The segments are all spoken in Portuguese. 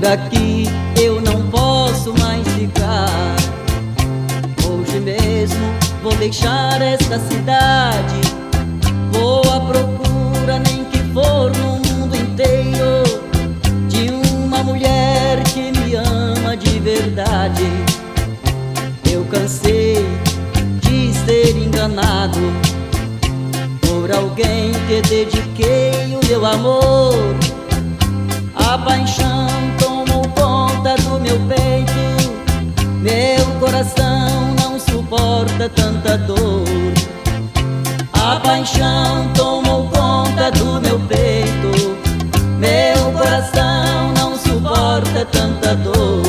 Aqui eu não posso mais ficar. Hoje mesmo vou deixar esta cidade. Vou à procura, nem que for no mundo inteiro, de uma mulher que me ama de verdade. Eu cansei de ser enganado por alguém que dediquei o meu amor. A paixão tomou conta do meu peito, meu coração não suporta tanta dor. A paixão tomou conta do meu peito, meu coração não suporta tanta dor.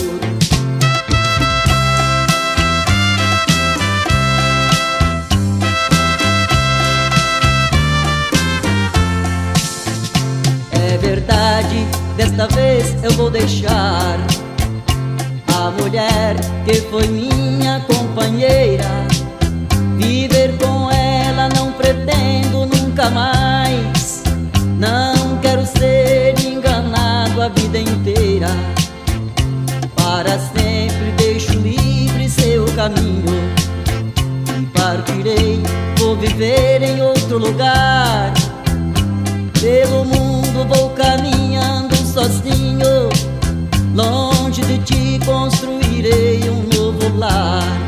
É verdade, desta vez eu vou deixar a mulher que foi minha companheira. Viver com ela não pretendo nunca mais. Não quero ser enganado a vida inteira. Para sempre deixo livre seu caminho e partirei, vou viver em outro lugar. Pelo mundo vou caminhando sozinho, longe de ti construirei um novo lar.